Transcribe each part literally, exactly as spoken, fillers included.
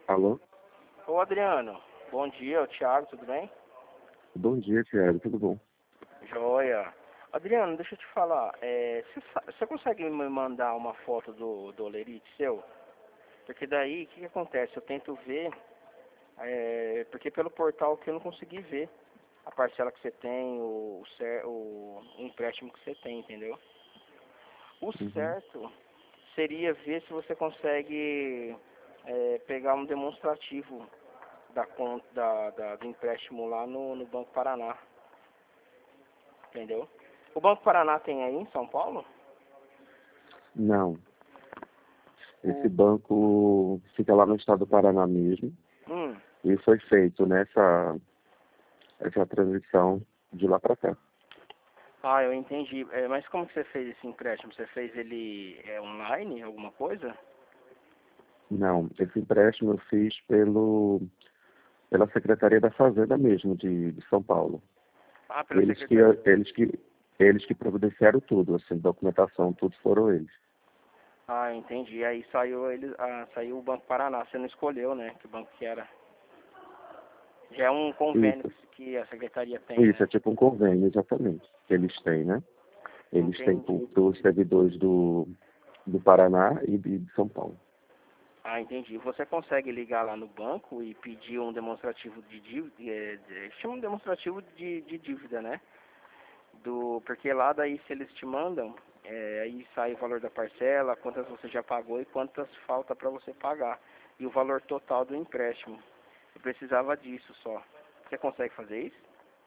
Alô? Ô Adriano, bom dia, o Thiago, tudo bem? Bom dia, Thiago. Tudo bom? Joia. Adriano, deixa eu te falar, é, você sa- você consegue me mandar uma foto do, do Olerite seu? Porque daí, o que, que acontece? Eu tento ver, é, porque pelo portal que eu não consegui ver a parcela que você tem, o, o, cer- o empréstimo que você tem, entendeu? O Uhum. certo seria ver se você consegue é, pegar um demonstrativo da conta da, da- do empréstimo lá no, no Banco Paraná, entendeu? O Banco Paraná tem aí em São Paulo? Não. Esse O, banco fica lá no estado do Paraná mesmo. hum, E foi feito nessa essa transição de lá para cá. ah, eu entendi. É, mas como que você fez esse empréstimo? Você fez ele é, online, alguma coisa? Não. Esse empréstimo eu fiz pelo, pela Secretaria da Fazenda mesmo, de, de São Paulo. Ah, pela Eles que, secretaria. eles que, eles que providenciaram tudo, assim, documentação, tudo foram eles. Ah, entendi. Aí saiu ele, ah, saiu o Banco Paraná. Você não escolheu, né? Que banco que era? Já é um convênio Isso. que que a secretaria tem, Isso, né? é tipo um convênio, exatamente, que eles têm, né? Eles têm Entendi. para os servidores do, do Paraná e de de São Paulo. Ah, entendi. Você consegue ligar lá no banco e pedir um demonstrativo de dívida, é, de- chama um demonstrativo de, de dívida, né? Do, porque lá daí se eles te mandam, é, aí sai o valor da parcela, quantas você já pagou e quantas falta para você pagar. E o valor total do empréstimo. Eu precisava disso só. Você consegue fazer isso?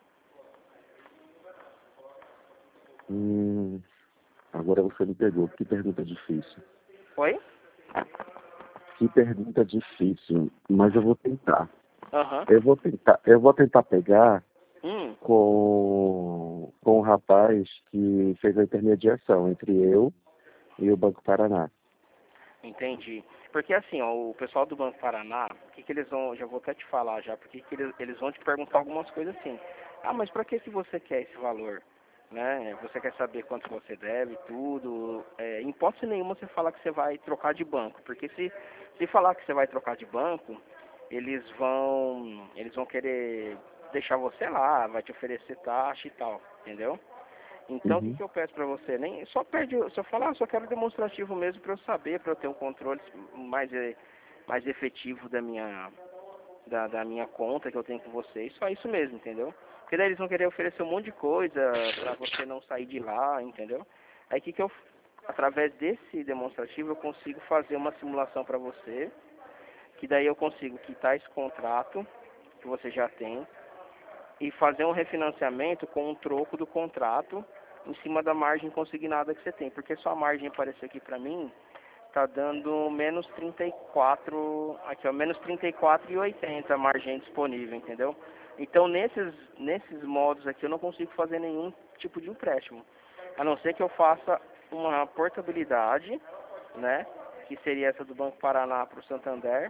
Hum, agora você me pegou. Que pergunta difícil. Oi? Que pergunta difícil, mas eu vou tentar. Aham. Eu vou tentar, eu vou tentar pegar Hum, com, com o rapaz que fez a intermediação entre eu e o Banco Paraná. entendi. Porque assim, ó, o pessoal do Banco Paraná, o que, que eles vão, já vou até te falar já, porque que eles, eles vão te perguntar algumas coisas assim. Ah, mas para que que você quer esse valor? Né? Você quer saber quanto você deve, tudo. É, em hipótese nenhuma você falar que você vai trocar de banco, porque se, se falar que você vai trocar de banco, eles vão, eles vão querer deixar você lá, vai te oferecer taxa e tal, entendeu? Então, o que, Uhum, que eu peço para você? Nem, só pede, só falar, ah, só quero demonstrativo mesmo para eu saber, para eu ter um controle mais, eh, mais efetivo da minha, da, da minha conta que eu tenho com vocês. Só isso mesmo, entendeu? Porque daí eles vão querer oferecer um monte de coisa para você não sair de lá, entendeu? Aí, o que, que eu, através desse demonstrativo, eu consigo fazer uma simulação para você, que daí eu consigo quitar esse contrato que você já tem, e fazer um refinanciamento com um troco do contrato em cima da margem consignada que você tem. Porque sua margem apareceu aqui para mim, tá dando menos trinta e quatro, aqui ó, menos trinta e quatro e oitenta a margem disponível, entendeu? Então nesses, nesses modos aqui eu não consigo fazer nenhum tipo de empréstimo. A não ser que eu faça uma portabilidade, né? Que seria essa do Banco Paraná para o Santander,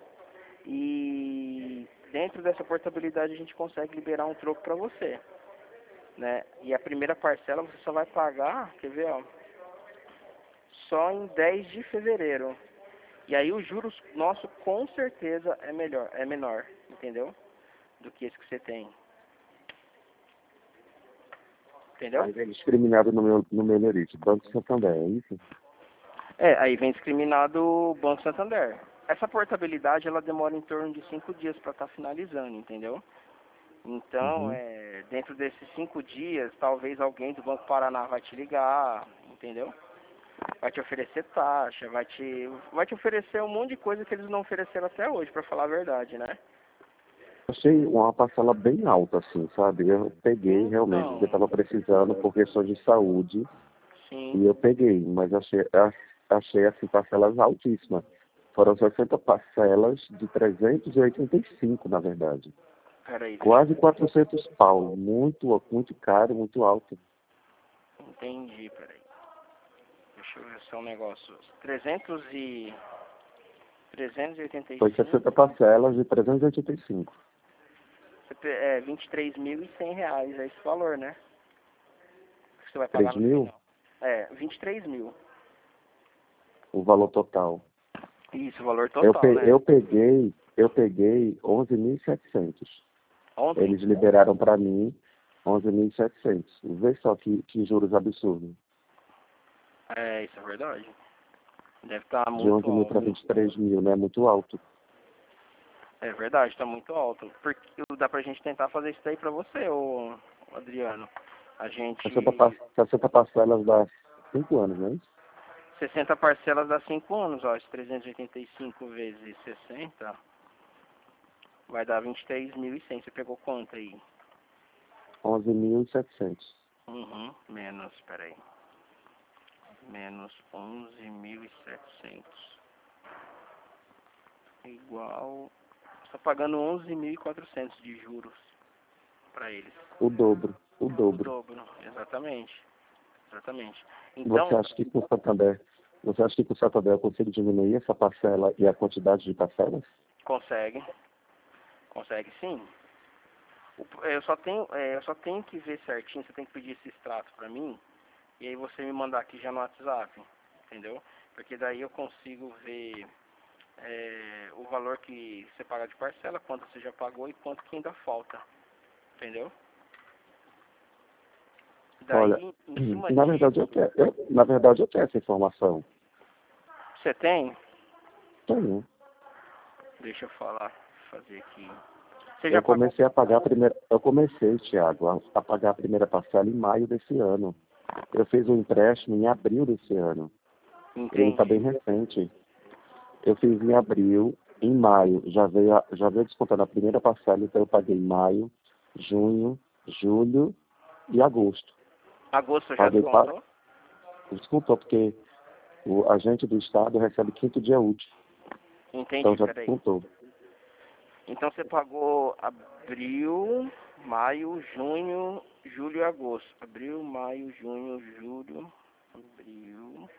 e dentro dessa portabilidade a gente consegue liberar um troco para você, né? E a primeira parcela você só vai pagar, quer ver, ó, só em dez de fevereiro. E aí os juros nosso com certeza é melhor, é menor, entendeu? Do que esse que você tem, entendeu? aí vem discriminado no meu, no meu lerite. Banco Santander, é isso? É, aí vem discriminado o Banco Santander. Essa portabilidade ela demora em torno de cinco dias para estar finalizando, entendeu? Então, Uhum. é, dentro desses cinco dias, talvez alguém do Banco Paraná vai te ligar, entendeu? Vai te oferecer taxa, vai te, vai te oferecer um monte de coisa que eles não ofereceram até hoje, para falar a verdade, né? Achei uma parcela bem alta, assim, sabe? Eu peguei realmente, porque eu Então, estava precisando por questões de saúde, sim. e eu peguei, mas achei, ach- achei assim, parcelas altíssimas. Foram sessenta parcelas de trezentos e e oitenta e cinco, na verdade. Peraí, deixa Quase eu quatrocentos pau. Muito, muito caro, muito alto. entendi, peraí. Deixa eu ver só um negócio. trezentos e trezentos e oitenta e Foi sessenta cinco, parcelas de trezentos e oitenta e cinco. é vinte e três mil e cem reais, é esse valor, né? Que você vai pagar três no mil, final. É, vinte e três mil. o valor total. Isso, valor Eu, total, pe- né? eu peguei, eu peguei onze mil e setecentos. Ontem? Eles liberaram para mim onze mil e setecentos. Vê só que, que juros absurdos. É, isso é verdade. Deve estar De muito onze mil para alto. vinte e três mil, né? Muito alto. É verdade, está muito alto. Porque dá pra gente tentar fazer isso daí pra você, ô Adriano. A gente... sessenta, pa- sessenta parcelas dá cinco anos, não é isso? sessenta parcelas dá cinco anos, ó. trezentos e oitenta e cinco vezes sessenta vai dar vinte e três mil e cem. Você pegou quanto aí? onze mil e setecentos. Uhum, menos, peraí. Menos onze mil e setecentos. Igual... Está pagando onze mil e quatrocentos de juros para eles. O dobro. O O dobro. dobro, exatamente. Exatamente. Você Então, acha que com o Santander, você acha que com o Santander eu consigo diminuir essa parcela e a quantidade de parcelas? consegue. Consegue sim. O- Eu só tenho, é, eu só tenho que ver certinho, você tem que pedir esse extrato para mim, e aí você me mandar aqui já no WhatsApp, entendeu? Porque daí eu consigo ver é, o valor que você paga de parcela, quanto você já pagou e quanto que ainda falta, entendeu? Daí, Olha, em cima na verdade eu disso, quero, eu, na verdade eu tenho essa informação. você tem? Tenho. Deixa eu falar, fazer aqui. Você já Eu pagou? comecei a pagar a primeira, eu comecei, Thiago, a, a pagar a primeira parcela em maio desse ano. Eu fiz um empréstimo em abril desse ano. Ele está bem Entendi. recente. Eu fiz em abril, em maio, já veio, a- já veio descontando a primeira parcela, então eu paguei maio, junho, julho e agosto. Agosto já Paguei pa- descontou? descontou, porque o agente do Estado recebe quinto dia útil, então Entendi, já peraí. descontou. Então você pagou abril, maio, junho, julho e agosto. Abril, maio, junho, julho, abril,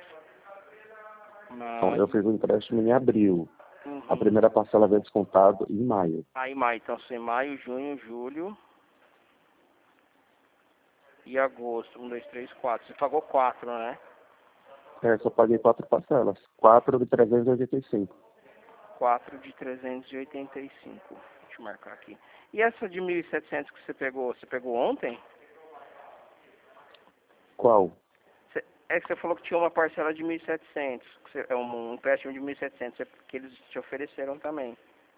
Então, eu maio. fiz o empréstimo em abril. A Uhum. primeira parcela veio descontado em maio. Aí maio, então você maio, junho, julho e agosto. Um, dois, três, quatro. Você pagou quatro, né? É, só paguei quatro parcelas. Quatro de trezentos e oitenta e cinco. Quatro de trezentos e oitenta e cinco. Deixa eu marcar aqui. E essa de mil e setecentos que você pegou, você pegou ontem? Qual? Cê- É que você falou que tinha uma parcela de mil e setecentos, que cê- é um um empréstimo de mil e setecentos, é que eles te ofereceram também.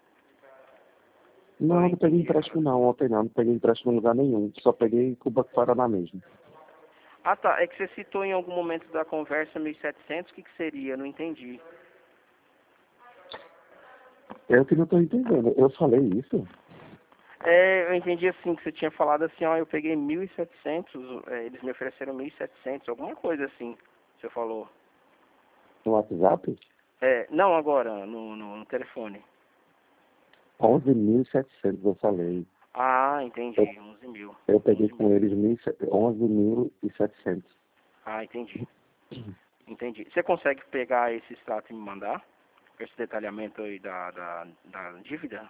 Não, Oi, não peguei entendi empréstimo errado. não, ontem não. Não peguei empréstimo em lugar nenhum. Só peguei com o Banco Paraná mesmo. Ah, tá. É que você citou em algum momento da conversa mil e setecentos, o que que seria? Não entendi. Eu que não estou entendendo. Eu falei isso É, eu entendi assim, que você tinha falado assim, ó, eu peguei mil e setecentos, é, eles me ofereceram mil e setecentos, alguma coisa assim, você falou. no WhatsApp. É, não agora, no, no, no telefone. onze mil e setecentos eu falei. Ah, Eu, entendi, onze mil. eu peguei onze com mil. eles mil e se- onze mil e setecentos. Ah, entendi. Entendi. Você consegue pegar esse extrato e me mandar? Esse detalhamento aí da, da, da dívida?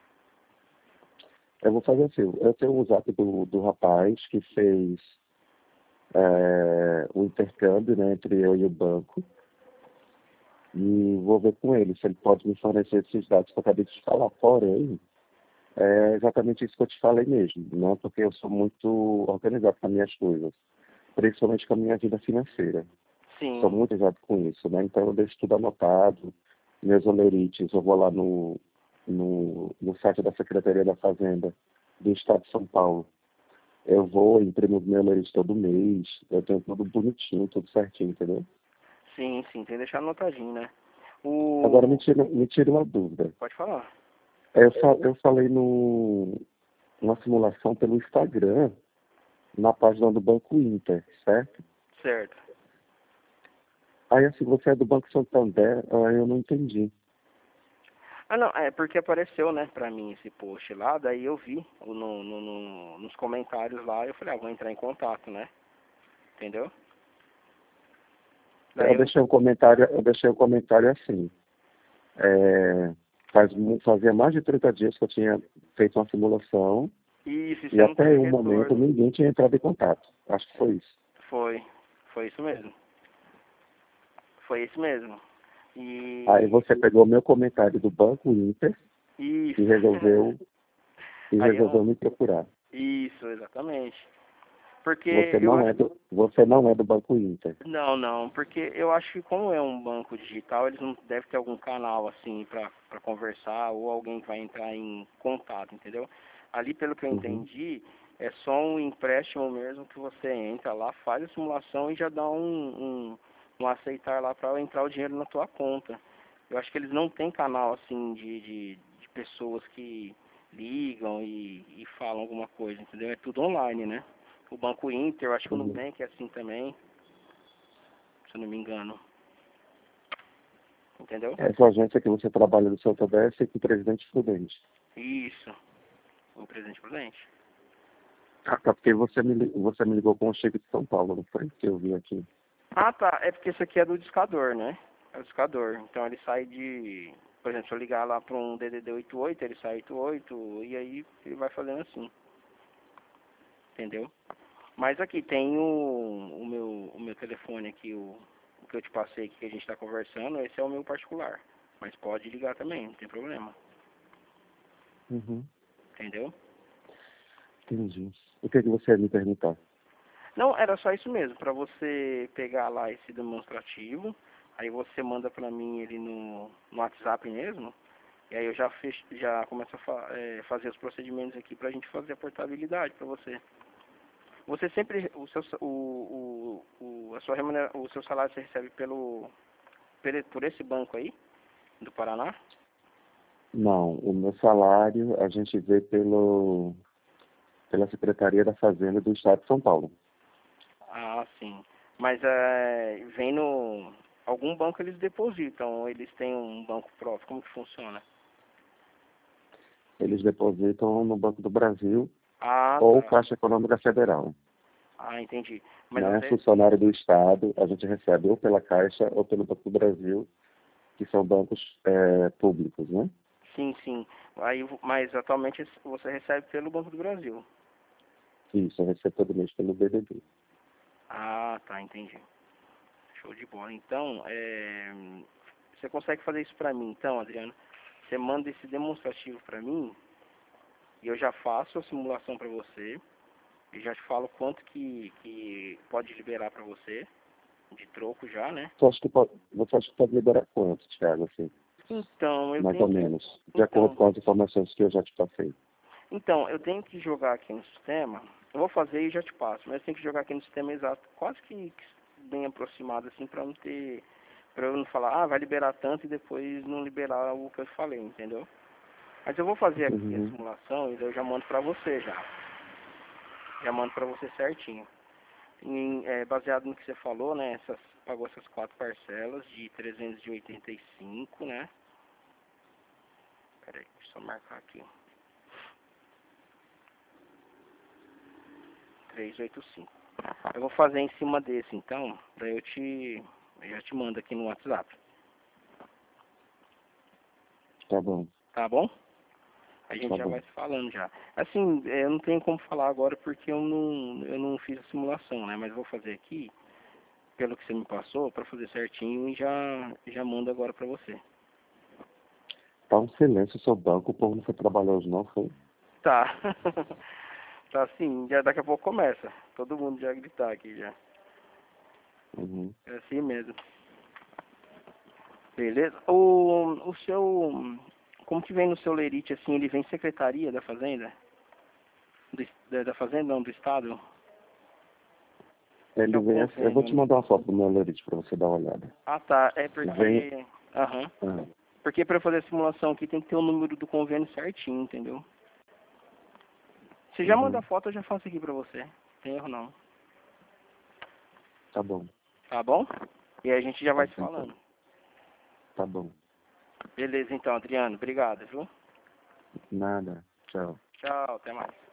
Eu vou fazer assim. Eu tenho o WhatsApp do, do rapaz que fez é, o intercâmbio, né, entre eu e o banco. E vou ver com ele se ele pode me fornecer esses dados que eu acabei de te falar. Porém, é exatamente isso que eu te falei mesmo, né? Porque eu sou muito organizado com as minhas coisas, principalmente com a minha vida financeira. Sou Sim. muito exato com isso, né? Então eu deixo tudo anotado, meus olerites, eu vou lá no, no, no site da Secretaria da Fazenda do Estado de São Paulo. Eu vou, imprimo meu olerite todo mês, eu tenho tudo bonitinho, tudo certinho, entendeu? Sim, sim, tem que deixar anotadinho, né? Agora me O... tira, me tira uma dúvida. Pode falar. Eu, fa- eu falei no, numa simulação pelo Instagram, na página do Banco Inter, certo? Certo. Aí assim, você é do Banco Santander, ah, eu não entendi. Ah, não, é porque apareceu, né, pra mim esse post lá, daí eu vi no, no, no- nos comentários lá, eu falei, ah, vou entrar em contato, né? Entendeu? Daí Eu eu... deixei um comentário, eu deixei um comentário assim. É, faz, mu- fazia mais de trinta dias que eu tinha feito uma simulação Isso, e e você não até teve o momento retorno. ninguém tinha entrado em contato. Acho que foi isso. Foi. Foi isso mesmo. Foi isso mesmo. E... Aí você pegou meu comentário do Banco Inter Isso. e resolveu, e Aí resolveu eu... me procurar. Isso, exatamente. Porque Você eu não acho... é do, você não é do Banco Inter. Não, não, porque eu acho que como é um banco digital, eles não devem ter algum canal assim para para conversar ou alguém que vai entrar em contato, entendeu? Ali, pelo que eu Uhum. entendi, é só um empréstimo mesmo que você entra lá, faz a simulação e já dá um, um, um aceitar lá para entrar o dinheiro na tua conta. Eu acho que eles não têm canal assim de, de, de pessoas que ligam e, e falam alguma coisa, entendeu? É tudo online, né? O Banco Inter, eu acho que o Uhum. Nubank é assim também, se eu não me engano. Entendeu? Essa agência que você trabalha do Santander é com o Presidente Prudente. Isso. O Presidente Prudente. Ah, tá, porque você me, li- você me ligou com o Chico de São Paulo, não foi? Que eu vi aqui. Ah, tá. É porque esse aqui é do discador, né? É o discador. Então ele sai de... Por exemplo, se eu ligar lá para um D D D oitenta e oito, ele sai oitenta e oito e aí ele vai fazendo assim. Entendeu? Mas aqui tem o, o, meu, o meu telefone aqui, o, o que eu te passei aqui que a gente está conversando, esse é o meu particular. Mas pode ligar também, não tem problema. Uhum. Entendeu? Entendi. O que, que você ia me perguntar? Não, era só isso mesmo, para você pegar lá esse demonstrativo, aí você manda para mim ele no, no WhatsApp mesmo, e aí eu já, fech, já começo a fa, é, fazer os procedimentos aqui para a gente fazer a portabilidade para você. Você sempre, o seu, o, o, o, a sua remunera, o seu salário você recebe pelo, pelo, por esse banco aí, do Paraná? Não, o meu salário a gente vê pelo, pela Secretaria da Fazenda do Estado de São Paulo. Ah, sim. Mas é, vem no... Algum banco eles depositam, ou eles têm um banco próprio, como que funciona? Eles depositam no Banco do Brasil Ah, ou tá. Caixa Econômica Federal. Ah, entendi. Mas Né? você... Funcionário do Estado, a gente recebe ou pela Caixa ou pelo Banco do Brasil, que são bancos é, públicos, né? Sim, sim. Aí, mas atualmente você recebe pelo Banco do Brasil. Isso, eu recebo todo mês pelo B D B. Ah, tá, entendi. Show de bola. Então, é... você consegue fazer isso pra mim, então, Adriano? Você manda esse demonstrativo pra mim e eu já faço a simulação pra você e já te falo quanto que, que pode liberar pra você de troco já, né? Você acha que pode, você acha que pode liberar quanto, Thiago, assim? Então, eu Mais tenho ou que... menos, de acordo Então, com as informações que eu já te passei. Então, eu tenho que jogar aqui no sistema. Eu vou fazer e já te passo, mas eu tenho que jogar aqui no sistema exato, quase que, que bem aproximado, assim, pra não ter. Pra eu não falar, ah, vai liberar tanto e depois não liberar o que eu falei, entendeu? Mas eu vou fazer aqui a Uhum. simulação e daí eu já mando pra você já. Já mando pra você certinho. Em, é, baseado no que você falou, né? Essas, pagou essas quatro parcelas de trezentos e oitenta e cinco, né? Peraí, deixa eu só marcar aqui. trezentos e oitenta e cinco. Eu vou fazer em cima desse, então, daí eu te, eu já te mando aqui no WhatsApp, Tá bom, tá bom? A gente tá já vai bom. se falando já. Assim, é, eu não tenho como falar agora porque eu não, eu não fiz a simulação, né? Mas vou fazer aqui, pelo que você me passou, para fazer certinho e já, já mando agora para você. Tá um silêncio, seu banco, o povo não foi trabalhar hoje não, foi? Tá. Tá assim, já daqui a pouco começa. Todo mundo já gritar aqui já. Uhum. É assim mesmo. Beleza? O, o seu... Como que vem no seu lerite, assim, ele vem secretaria da Fazenda? Do, es- da, da Fazenda, não, do Estado? Que é Ele o vem assim, eu vou convênio, te né? mandar uma foto do meu lerite para você dar uma olhada. Ah, tá. É Vem, porque... Aham. ah, Porque pra fazer a simulação aqui tem que ter o número do convênio certinho, entendeu? Você já manda a uhum. foto, eu já faço aqui pra você. Não tem erro não. Tá bom, Tá bom? E aí a gente já tá vai se bom, então. falando. Tá bom. Beleza, então, Adriano. Obrigado, viu? Nada, tchau. Tchau, até mais.